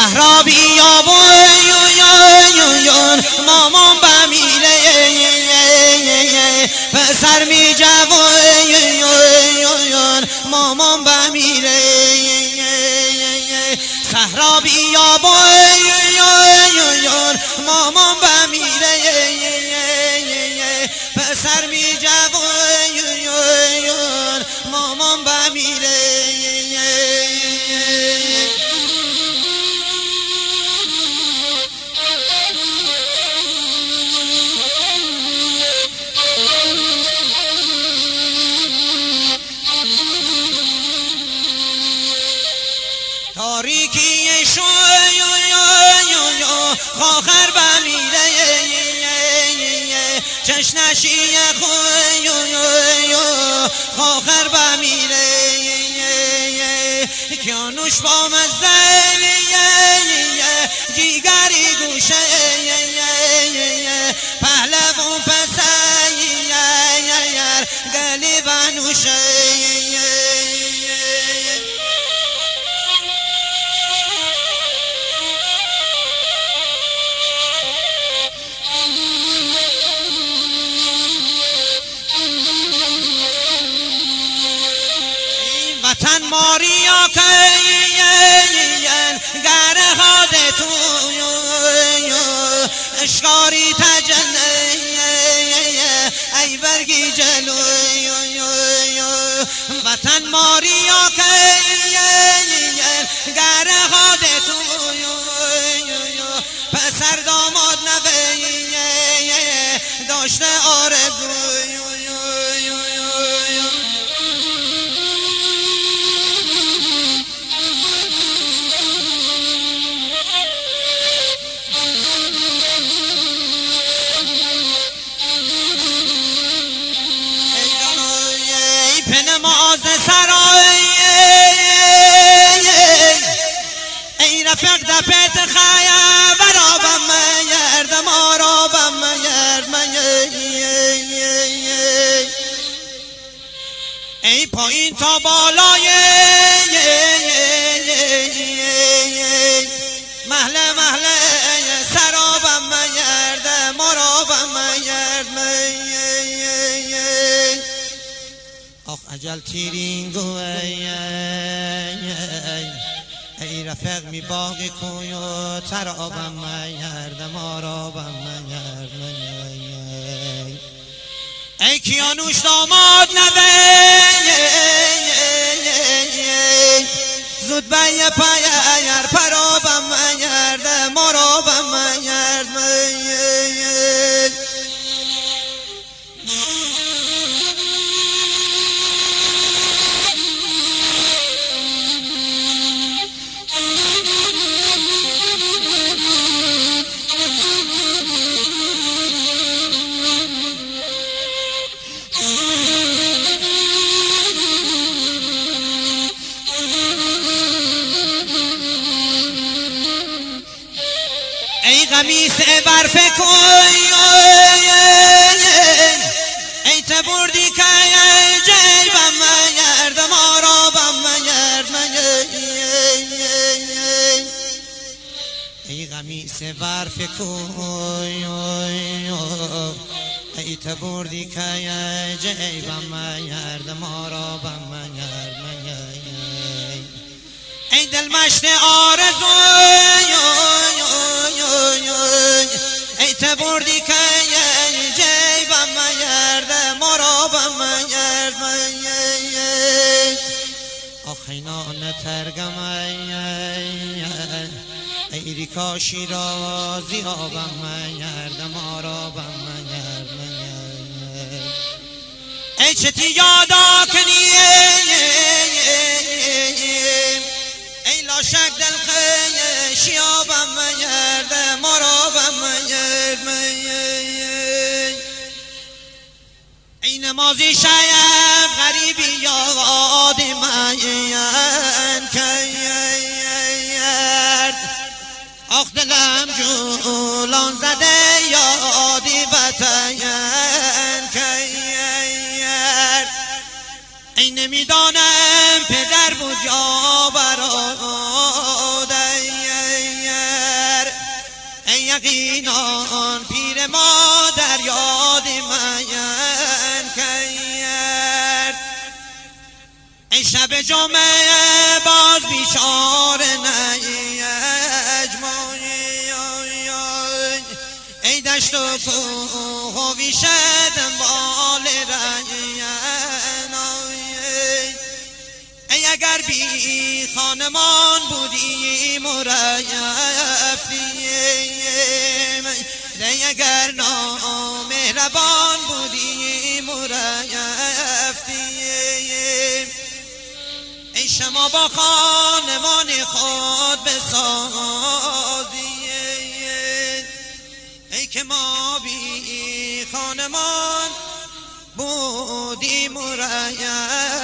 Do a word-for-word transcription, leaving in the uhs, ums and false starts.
صحرا بیابون مامان بمیره پسر می جوون مامان بمیره صحرا بیابون مامان بمیره پسر می جوون مامان بمیره تاریکی شو خواخر بمیره چشنشی خوی خواخر بمیره کیانوش با مزه جیگری گوشه پهلوون پسیر گلی بنوشه وطن ماریا کین گره خاده تو اشکاری تجنه ای برگی جلو وطن ماریا کین گره خاده تو پسر داماد نوی داشته آرزو نماز سرای ای رفیق در پیت خیام برابم میرد مارابم میرد ای پایین تا بالای محله محله سرابم میرد مارابم میرد آخ عجل تیرینگو ای ای رفیق می باقی کویو ترابم میرد مارابم میرد ای کیانوش داماد نوی زود بی پایر پرابم میرد مارابم میرد ای قمیص برف کوی ای تبردی که جیبم میرد مارابم میرد ای قمیص برف کوی ای تبردی که جیبم میرد مارابم میرد ای دل مشت آرزو ای تبردی که جیبم میرد مرابم میرد آخینا نترگم ای ریکا شیرازی آبم میرد مرابم میرد ای چتی یادا کنی ای لاشک دل خیشیابم میرد مرابم میرد ای نمازی شاید غریبی یاد من کرد آخ دلم جولان زده یادی وطن کرد ای نمیدانم پدر بود یا برادر یقینان پیر ما در یاد من کرد. ای شب جمعه باز بیچاره نجمایی، ای دشت و کوه و ویشه دنبال رنگ، ای اگر بی خانمان بودیم و رفتیم، ای اگر نامهربان بودیم و رفتیم، ای شما با خانمان خود بسازید، ای که ما بی خانمان بودیم و رفتیم.